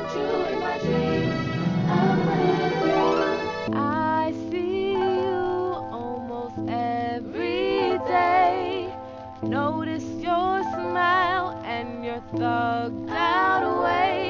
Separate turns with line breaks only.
want you in my dreams. I'm with you. I see you almost every day. Notice your smile and your thugged out way.